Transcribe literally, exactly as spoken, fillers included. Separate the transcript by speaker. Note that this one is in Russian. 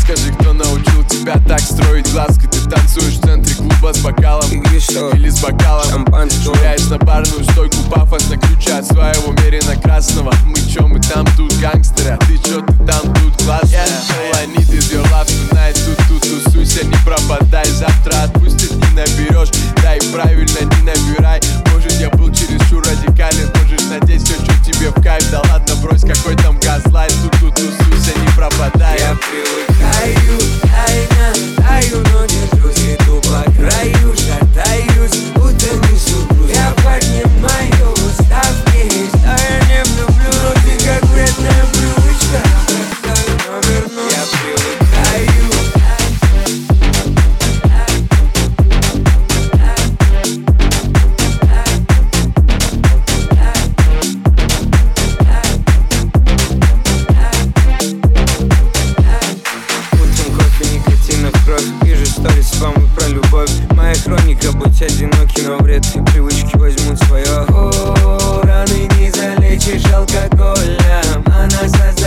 Speaker 1: Скажи, кто научил тебя так строить глазки? Ты танцуешь в центре клуба с бокалом или с бокалом шампанского, швыряешь на барную стойку пафос на ключе от своего мерина красного. Мы чё, мы там тут гангстеры, а ты чё, ты там тут классная. All I need is your love tonight. Тут-тут тусуйся, не пропадай. Завтра отпустит, не наберешь. Да и правильно, не набирай. Может, я был чересчур радикален, можешь надеть все, что тебе в кайф. Да ладно, брось, какой там газлайт. Тут-тут тусуйся, не пропадай.
Speaker 2: Я привыкаю, тайно таю, но держусь, иду по краю, шатаюсь, будто несу груз. Я поднимаю ставки, что я не влюблю, но ты как вредная привычка. Простой, но вернусь. Я привыкаю. Вижу сторис, спамы про любовь. Моя хроника, будь одинокий, но вредные привычки возьмут свое. О, раны не залечишь алкоголем, она создает